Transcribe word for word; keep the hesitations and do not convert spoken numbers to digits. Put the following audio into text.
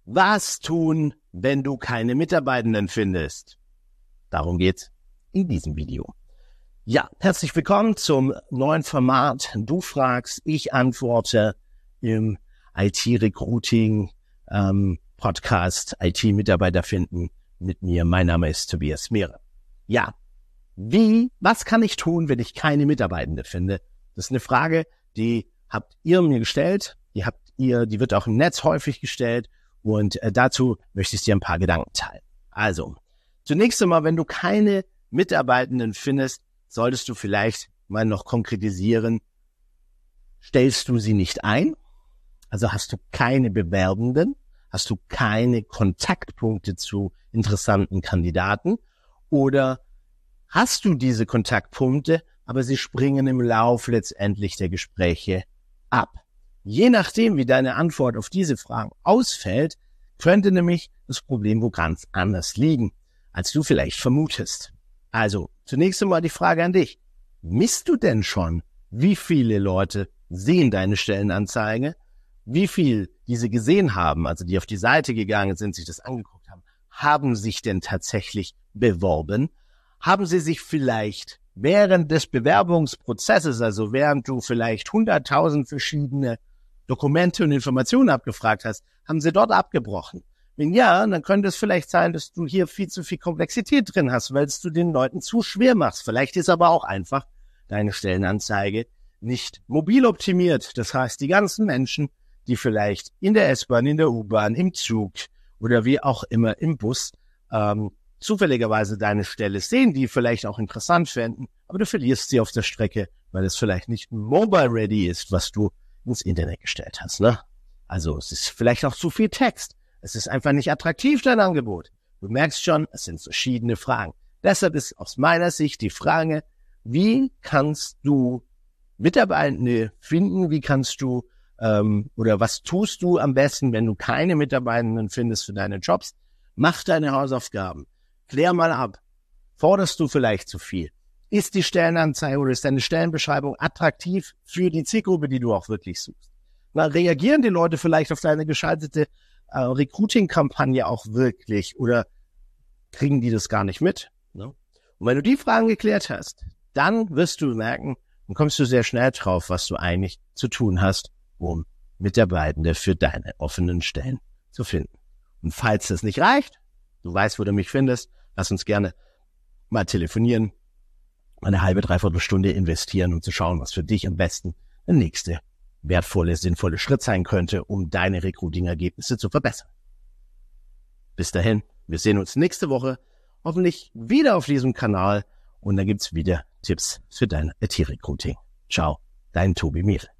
Was tun, wenn du keine Mitarbeitenden findest? Darum geht's in diesem Video. Ja, herzlich willkommen zum neuen Format. Du fragst, ich antworte im I T-Recruiting ähm, Podcast I T-Mitarbeiter finden mit mir. Mein Name ist Tobias Mehre. Ja, wie, was kann ich tun, wenn ich keine Mitarbeitende finde? Das ist eine Frage, die habt ihr mir gestellt. Die habt ihr, die wird auch im Netz häufig gestellt. Und äh, dazu möchte ich dir ein paar Gedanken teilen. Also, zunächst einmal, wenn du keine Mitarbeitenden findest, solltest du vielleicht mal noch konkretisieren, stellst du sie nicht ein? Also hast du keine Bewerbenden? Hast du keine Kontaktpunkte zu interessanten Kandidaten? Oder hast du diese Kontaktpunkte, aber sie springen im Lauf letztendlich der Gespräche ab? Je nachdem, wie deine Antwort auf diese Fragen ausfällt, könnte nämlich das Problem wo ganz anders liegen, als du vielleicht vermutest. Also, zunächst einmal die Frage an dich. Misst du denn schon, wie viele Leute sehen deine Stellenanzeige? Wie viel diese gesehen haben, also die auf die Seite gegangen sind, sich das angeguckt haben, haben sich denn tatsächlich beworben? Haben sie sich vielleicht während des Bewerbungsprozesses, also während du vielleicht hunderttausend verschiedene Dokumente und Informationen abgefragt hast, haben sie dort abgebrochen? Wenn ja, dann könnte es vielleicht sein, dass du hier viel zu viel Komplexität drin hast, weil du den Leuten zu schwer machst. Vielleicht ist aber auch einfach deine Stellenanzeige nicht mobil optimiert. Das heißt, die ganzen Menschen, die vielleicht in der S-Bahn, in der U-Bahn, im Zug oder wie auch immer im Bus ähm, zufälligerweise deine Stelle sehen, die vielleicht auch interessant fänden, aber du verlierst sie auf der Strecke, weil es vielleicht nicht mobile ready ist, was du ins Internet gestellt hast, ne? Also es ist vielleicht auch zu viel Text. Es ist einfach nicht attraktiv, dein Angebot. Du merkst schon, es sind verschiedene Fragen. Deshalb ist aus meiner Sicht die Frage, wie kannst du Mitarbeitende finden? Wie kannst du ähm, oder was tust du am besten, wenn du keine Mitarbeitenden findest für deine Jobs? Mach deine Hausaufgaben. Klär mal ab. Forderst du vielleicht zu viel? Ist die Stellenanzeige oder ist deine Stellenbeschreibung attraktiv für die Zielgruppe, die du auch wirklich suchst? Na, reagieren die Leute vielleicht auf deine geschaltete äh, Recruiting-Kampagne auch wirklich oder kriegen die das gar nicht mit? Ne? Und wenn du die Fragen geklärt hast, dann wirst du merken, dann kommst du sehr schnell drauf, was du eigentlich zu tun hast, um Mitarbeitende für deine offenen Stellen zu finden. Und falls das nicht reicht, du weißt, wo du mich findest, lass uns gerne mal telefonieren, eine halbe, dreiviertel Stunde investieren, um zu schauen, was für dich am besten der nächste wertvolle, sinnvolle Schritt sein könnte, um deine Recruiting-Ergebnisse zu verbessern. Bis dahin, wir sehen uns nächste Woche hoffentlich wieder auf diesem Kanal und dann gibt's wieder Tipps für dein I T-Recruiting. Ciao, dein Tobi Mehre.